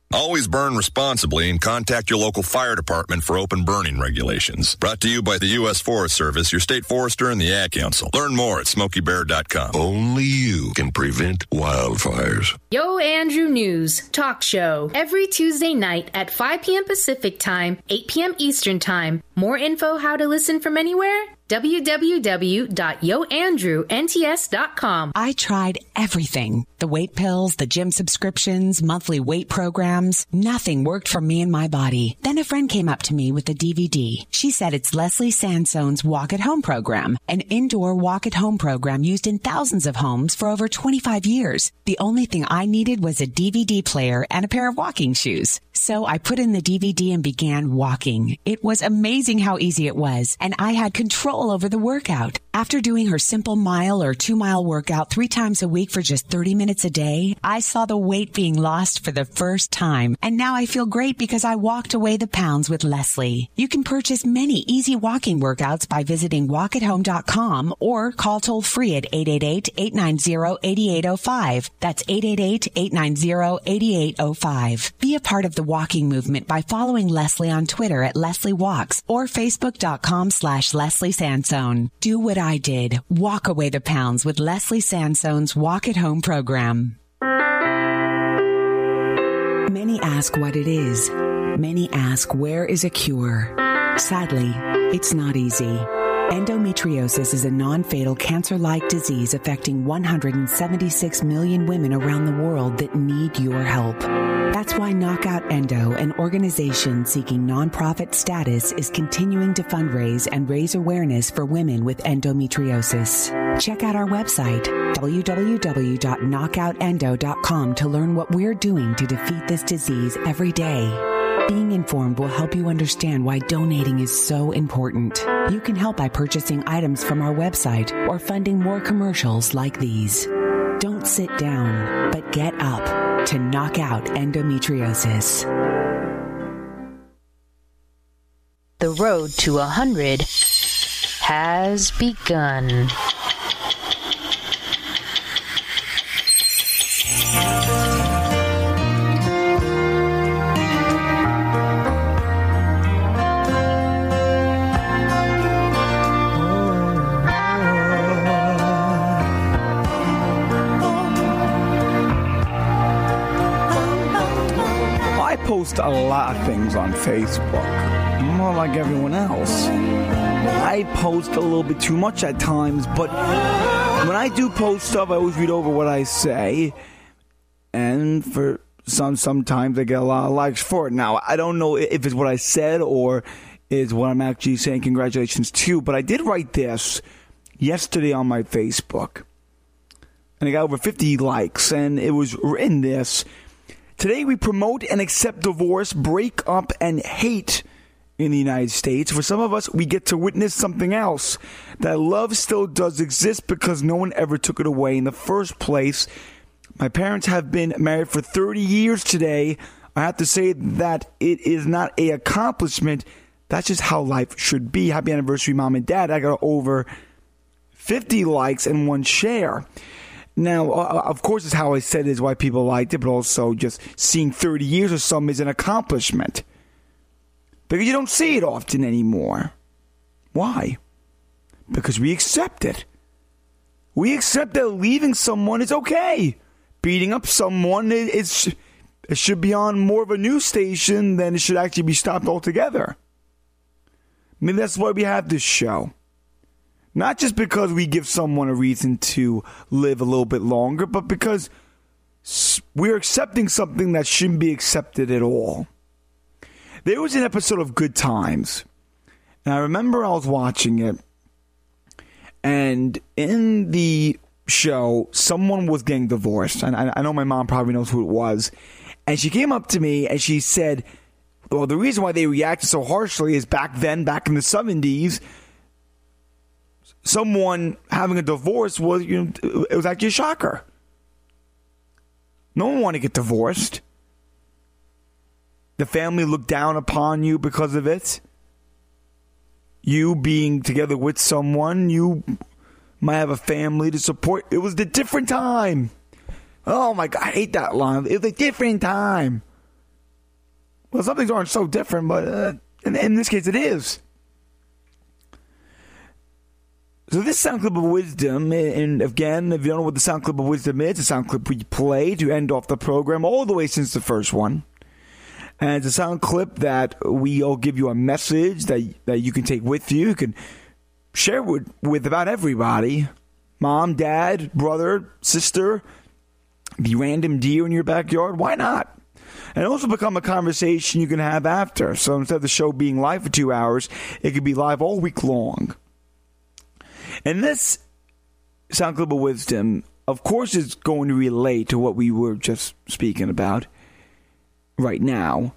Always burn responsibly and contact your local fire department for open burning regulations. Brought to you by the U S Forest Service, your state forester, and the Ad Council. Learn more at smokey bear dot com. Only you can prevent wildfires. Yo Andrew News Talk Show. Every Tuesday night at five p.m. Pacific Time, eight p.m. Eastern Time. More info how to listen from anywhere? w w w dot yo andrew n t s dot com. I tried everything. The weight pills, the gym subscriptions, monthly weight programs. Nothing worked for me and my body. Then a friend came up to me with a D V D. She said it's Leslie Sansone's Walk at Home program, an indoor walk at home program used in thousands of homes for over twenty-five years. The only thing I needed was a D V D player and a pair of walking shoes. So I put in the D V D and began walking. It was amazing how easy it was, and I had control over the workout. After doing her simple mile or two mile workout three times a week for just thirty minutes a day, I saw the weight being lost for the first time. And now I feel great because I walked away the pounds with Leslie. You can purchase many easy walking workouts by visiting walk at home dot com or call toll free at eight eight eight, eight nine zero, eight eight zero five. That's eight eight eight, eight nine zero, eight eight zero five. Be a part of the walking movement by following Leslie on Twitter at Leslie Walks or facebook dot com slash Leslie Sansone. Do what I did. Walk away the pounds with Leslie Sansone's Walk at Home program. Many ask what it is. Many ask where is a cure. Sadly, it's not easy. Endometriosis is a non-fatal cancer-like disease affecting one hundred seventy-six million women around the world that need your help. That's why Knockout Endo, an organization seeking nonprofit status, is continuing to fundraise and raise awareness for women with endometriosis. Check out our website, w w w dot knockout endo dot com, to learn what we're doing to defeat this disease every day. Being informed will help you understand why donating is so important. You can help by purchasing items from our website or funding more commercials like these. Don't sit down, but get up to knock out endometriosis. The road to one hundred has begun. Post a lot of things on Facebook, more like everyone else. I post a little bit too much at times, but when I do post stuff, I always read over what I say, and for some, sometimes I get a lot of likes for it. Now, I don't know if it's what I said or is what I'm actually saying congratulations to, but I did write this yesterday on my Facebook, and I got over fifty likes, and it was written this: today we promote and accept divorce, breakup, and hate in the United States. For some of us, we get to witness something else. That love still does exist because no one ever took it away in the first place. My parents have been married for thirty years today. I have to say that it is not an accomplishment. That's just how life should be. Happy anniversary, Mom and Dad. I got over fifty likes and one share. Now, uh, of course, it's how I said it is why people liked it, but also just seeing thirty years or something is an accomplishment. Because you don't see it often anymore. Why? Because we accept it. We accept that leaving someone is okay. Beating up someone, it, it's, it should be on more of a news station than it should actually be stopped altogether. Maybe that's why we have this show. Not just because we give someone a reason to live a little bit longer, but because we're accepting something that shouldn't be accepted at all. There was an episode of Good Times, and I remember I was watching it, and in the show, someone was getting divorced, and I know my mom probably knows who it was, and she came up to me and she said, well, the reason why they reacted so harshly is back then, back in the seventies, someone having a divorce was, you know, it was actually a shocker. No one wanted to get divorced. The family looked down upon you because of it. You being together with someone, you might have a family to support. It was a different time. Oh my God, I hate that line. It was a different time. Well, some things aren't so different, but uh, in, in this case, it is. So this sound clip of wisdom, and again, if you don't know what the sound clip of wisdom is, it's a sound clip we play to end off the program all the way since the first one. And it's a sound clip that we'll give you a message that that you can take with you. You can share with, with about everybody. Mom, dad, brother, sister, the random deer in your backyard. Why not? And also become a conversation you can have after. So instead of the show being live for two hours, it could be live all week long. And this sound clip of wisdom, of course, is going to relate to what we were just speaking about right now.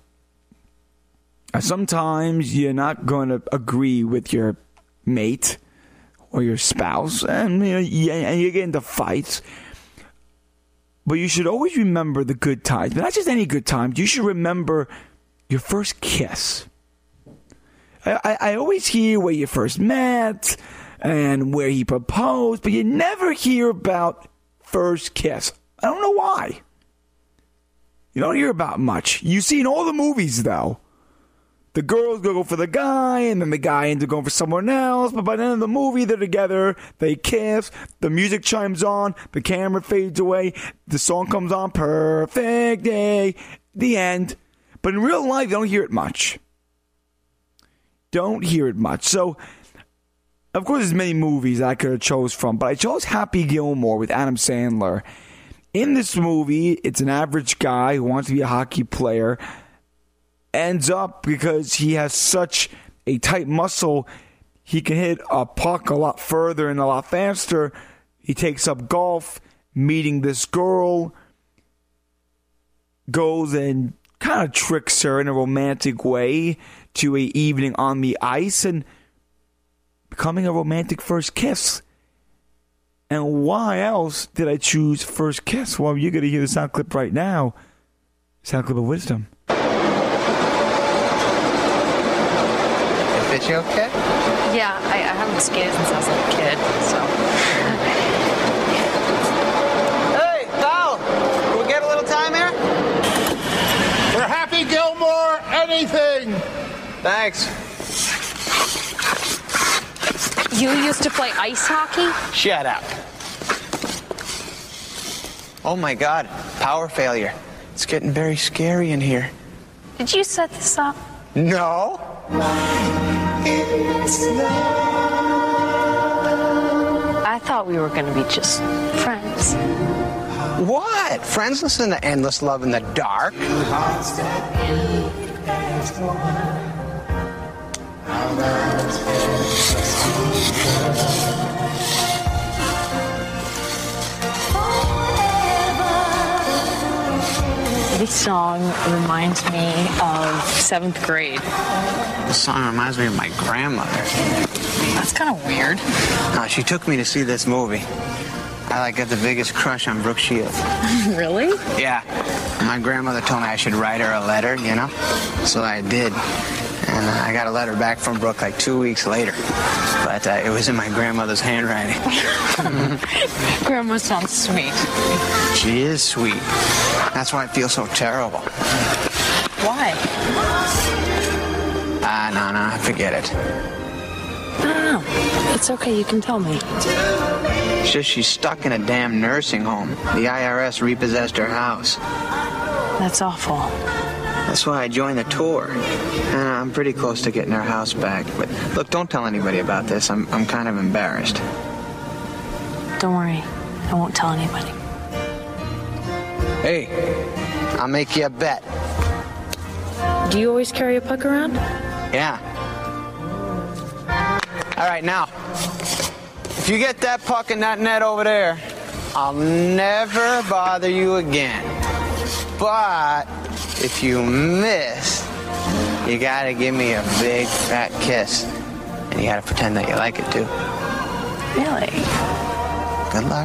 Sometimes you're not going to agree with your mate or your spouse, and you know, you, and you get into fights. But you should always remember the good times. But not just any good times. You should remember your first kiss. I, I, I always hear where you first met and where he proposed, but you never hear about first kiss. I don't know why. You don't hear about much. You see in all the movies, though, the girls go for the guy, and then the guy ends up going for someone else, but by the end of the movie, they're together, they kiss, the music chimes on, the camera fades away, the song comes on, perfect day, the end. But in real life, you don't hear it much. Don't hear it much. So, of course, there's many movies I could have chose from, but I chose Happy Gilmore with Adam Sandler. In this movie, it's an average guy who wants to be a hockey player, ends up because he has such a tight muscle, he can hit a puck a lot further and a lot faster. He takes up golf, meeting this girl, goes and kind of tricks her in a romantic way to a evening on the ice, and becoming a romantic first kiss. And why else did I choose first kiss? Well, you're going to hear the sound clip right now. Sound clip of wisdom. Is you okay? Yeah, I, I haven't skated since I was a little kid, so. Hey, Kyle, can we get a little time here? For Happy Gilmore, anything! Thanks. You used to play ice hockey? Shut up. Oh my God, power failure. It's getting very scary in here. Did you set this up? No. I thought we were going to be just friends. What? Friends listen to Endless Love in the Dark? This song reminds me of seventh grade. This song reminds me of my grandmother. That's kind of weird. Uh, she took me to see this movie. I like got the biggest crush on Brooke Shields. Really? Yeah. My grandmother told me I should write her a letter, you know? So I did. And uh, I got a letter back from Brooke like two weeks later. But uh, it was in my grandmother's handwriting. Grandma sounds sweet. She is sweet. That's why I feel so terrible. Why? Ah, uh, no, no, forget it. I don't know. It's okay, you can tell me. It's just she's stuck in a damn nursing home. The I R S repossessed her house. That's awful. That's why I joined the tour. And I'm pretty close to getting her house back. But look, don't tell anybody about this. I'm, I'm kind of embarrassed. Don't worry. I won't tell anybody. Hey, I'll make you a bet. Do you always carry a puck around? Yeah. All right, now, if you get that puck in that net over there, I'll never bother you again. But if you miss, you gotta give me a big fat kiss. And you gotta pretend that you like it too. Really? Good luck.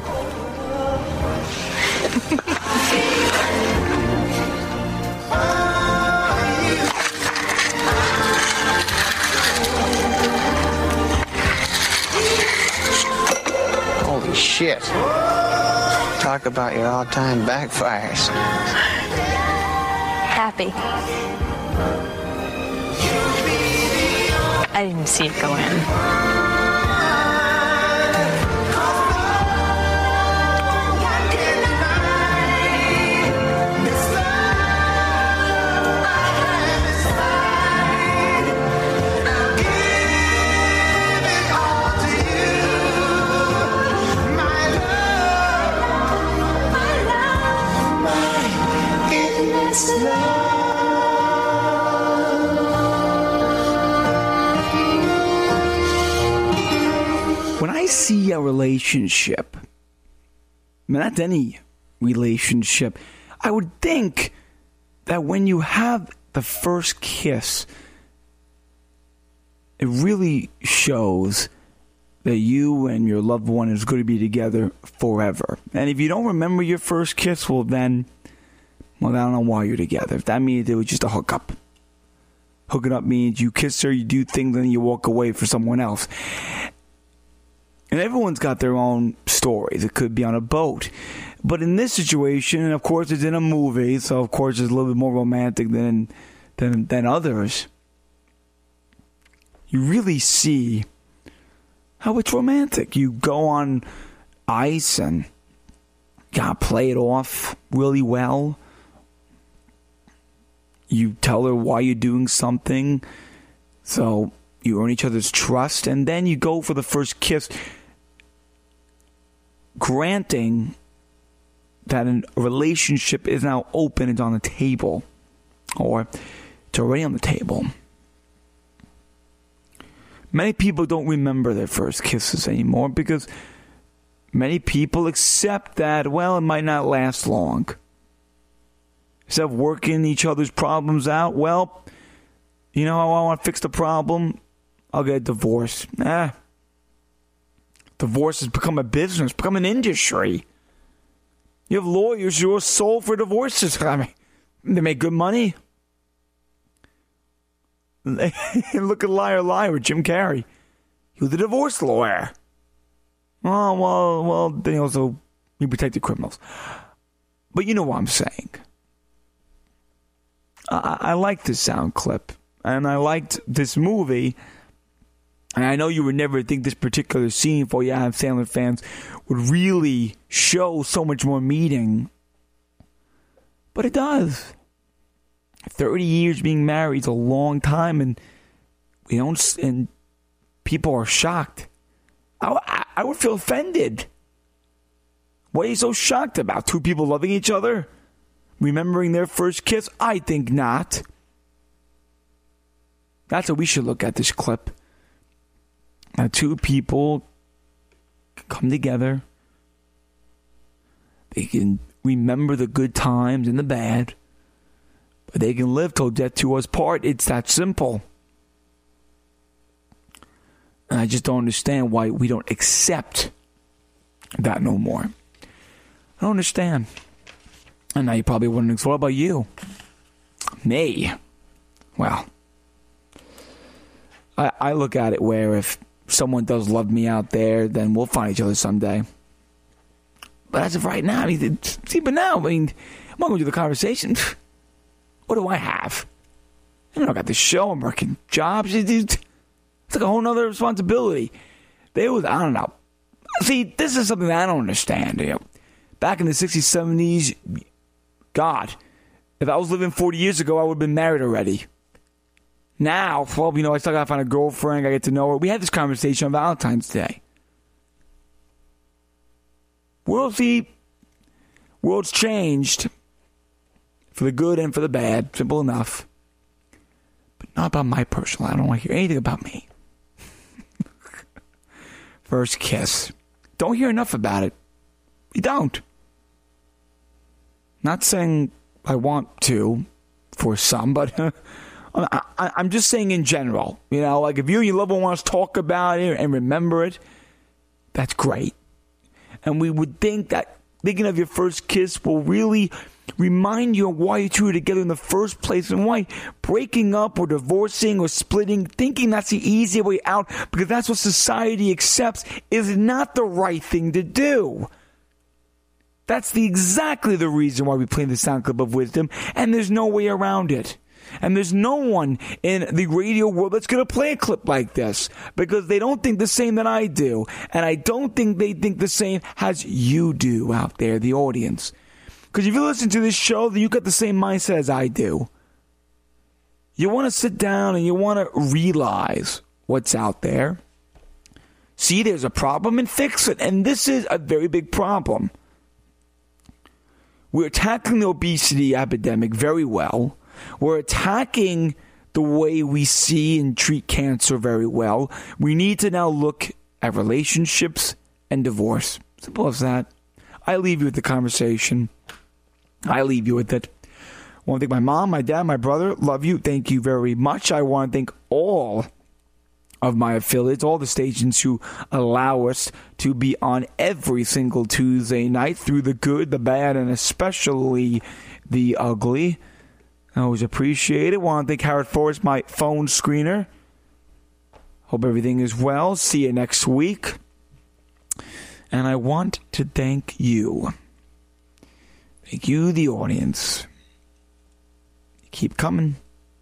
Holy shit. Talk about your all-time backfires. Happy. I didn't see it go in. When I see a relationship, not any relationship, I would think that when you have the first kiss, it really shows that you and your loved one is going to be together forever. And if you don't remember your first kiss, well then, well, I don't know why you're together. If that means it was just a hookup. Hooking up means you kiss her, you do things, then you walk away for someone else. And everyone's got their own stories. It could be on a boat. But in this situation, and of course it's in a movie, so of course it's a little bit more romantic than than, than others. You really see how it's romantic. You go on ice and you gotta play it off really well. You tell her why you're doing something, so you earn each other's trust, and then you go for the first kiss, granting that a relationship is now open, it's on the table, or it's already on the table. Many people don't remember their first kisses anymore because many people accept that, well, it might not last long. Instead of working each other's problems out, well, you know how I want to fix the problem? I'll get a divorce. Eh. Divorce has become a business, become an industry. You have lawyers who are sold for divorces. I mean, they make good money. Look at Liar Liar with Jim Carrey. He was a divorce lawyer. Oh, well, well, they also, he protected criminals. But you know what I'm saying. I, I liked this sound clip, and I liked this movie, and I know you would never think this particular scene for you Adam Sandler fans would really show so much more meaning, but it does. thirty years being married is a long time, and we don't, and people are shocked. I, I, I would feel offended. What are you so shocked about? Two people loving each other? Remembering their first kiss? I think not. That's how we should look at this clip. Now, two people come together. They can remember the good times and the bad. But they can live till death do us part. It's that simple. And I just don't understand why we don't accept that no more. I don't understand. And now you're probably wondering, so what about you? Me? Well, I, I look at it where if someone does love me out there, then we'll find each other someday. But as of right now, I mean, see, but now, I mean, I'm not going to do the conversation. What do I have? I mean, I got this show, I'm working jobs. It's like a whole other responsibility. They was, I don't know. See, this is something that I don't understand. You know, back in the sixties, seventies, God, if I was living forty years ago, I would have been married already. Now, well, you know, I still got to find a girlfriend. I get to know her. We had this conversation on Valentine's Day. World, see, world's changed for the good and for the bad. Simple enough. But not about my personal. I don't want to hear anything about me. First kiss. Don't hear enough about it. You don't. Not saying I want to for some, but uh, I, I, I'm just saying in general. You know, like if you and your loved one want to talk about it and remember it, that's great. And we would think that thinking of your first kiss will really remind you of why you two were together in the first place and why breaking up or divorcing or splitting, thinking that's the easy way out because that's what society accepts, is not the right thing to do. That's the exactly the reason why we play the sound clip of wisdom, and there's no way around it. And there's no one in the radio world that's going to play a clip like this because they don't think the same that I do. And I don't think they think the same as you do out there, the audience. Because if you listen to this show, then you got the same mindset as I do. You want to sit down and you want to realize what's out there. See, there's a problem and fix it. And this is a very big problem. We're tackling the obesity epidemic very well. We're attacking the way we see and treat cancer very well. We need to now look at relationships and divorce. Simple as that. I leave you with the conversation. I leave you with it. I want to thank my mom, my dad, my brother. Love you. Thank you very much. I want to thank all of my affiliates, all the stations who allow us to be on every single Tuesday night through the good, the bad, and especially the ugly. I always appreciate it. Want to thank Howard Forrest, my phone screener. Hope everything is well. See you next week. And I want to thank you. Thank you, the audience. Keep coming.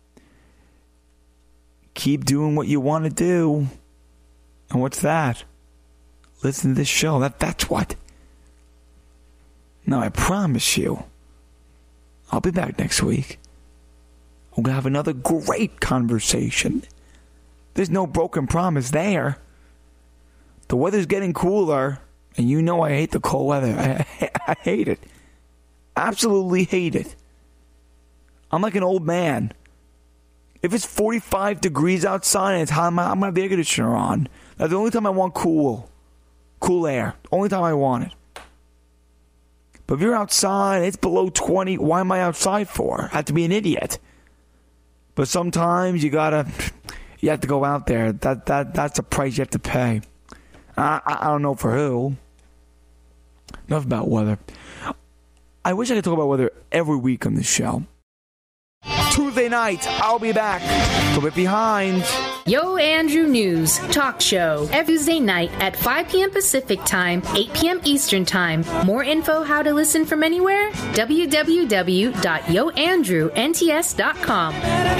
Keep doing what you want to do. And what's that? Listen to this show. That That's what. Now, I promise you, I'll be back next week. We're going to have another great conversation. There's no broken promise there. The weather's getting cooler, and you know I hate the cold weather. I, I hate it. Absolutely hate it. I'm like an old man. If it's forty-five degrees outside and it's hot, I'm going to have the air conditioner on. That's the only time I want cool. Cool air. Only time I want it. But if you're outside and it's below twenty, why am I outside for? I have to be an idiot. But sometimes you gotta, you have to go out there. That that that's a price you have to pay. I I, I don't know for who. Enough about weather. I wish I could talk about weather every week on this show. Tuesday night, I'll be back. Don't be behind. Yo Andrew News Talk Show every Tuesday night at five p.m. Pacific Time, eight p.m. Eastern Time. More info how to listen from anywhere? w w w dot yo andrew n t s dot com.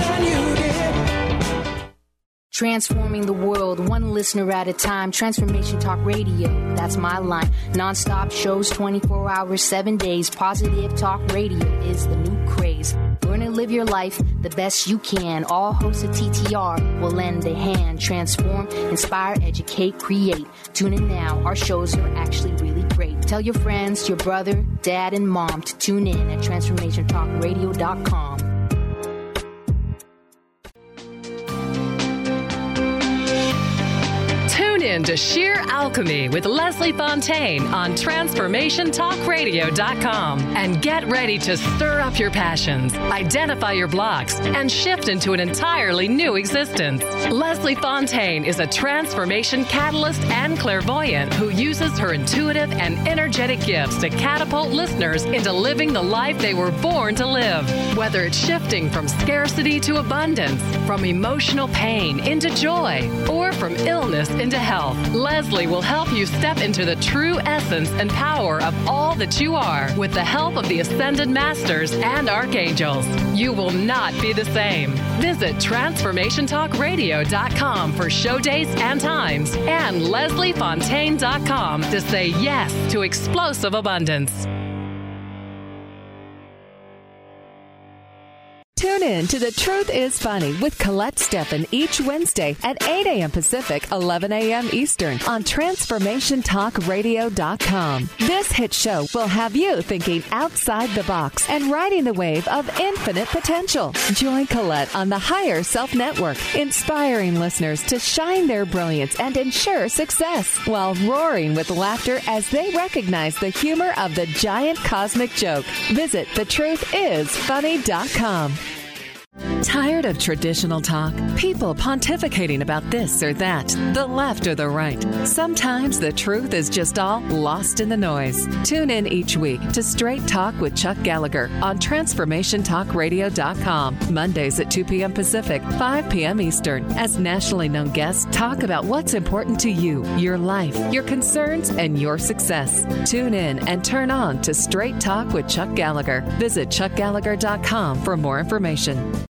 Transforming the world, one listener at a time. Transformation Talk Radio, that's my line. Non-stop shows, twenty-four hours, seven days. Positive Talk Radio is the new craze. Learn and live your life the best you can. All hosts of T T R will lend a hand. Transform, inspire, educate, create. Tune in now. Our shows are actually really great. Tell your friends, your brother, dad, and mom to tune in at transformation talk radio dot com. Tune in to Sheer Alchemy with Leslie Fontaine on transformation talk radio dot com and get ready to stir up your passions, identify your blocks, and shift into an entirely new existence. Leslie Fontaine is a transformation catalyst and clairvoyant who uses her intuitive and energetic gifts to catapult listeners into living the life they were born to live. Whether it's shifting from scarcity to abundance, from emotional pain into joy, or from illness into health, Leslie will help you step into the true essence and power of all that you are with the help of the Ascended Masters and Archangels. You will not be the same. Visit transformation talk radio dot com for show dates and times and leslie fontaine dot com to say yes to explosive abundance. Tune in to The Truth is Funny with Colette Steffen each Wednesday at eight a.m. Pacific, eleven a.m. Eastern on transformation talk radio dot com. This hit show will have you thinking outside the box and riding the wave of infinite potential. Join Colette on the Higher Self Network, inspiring listeners to shine their brilliance and ensure success while roaring with laughter as they recognize the humor of the giant cosmic joke. Visit the truth is funny dot com. Tired of traditional talk? People pontificating about this or that, the left or the right. Sometimes the truth is just all lost in the noise. Tune in each week to Straight Talk with Chuck Gallagher on transformation talk radio dot com. Mondays at two p.m. Pacific, five p.m. Eastern, as nationally known guests talk about what's important to you, your life, your concerns, and your success. Tune in and turn on to Straight Talk with Chuck Gallagher. Visit chuck gallagher dot com for more information.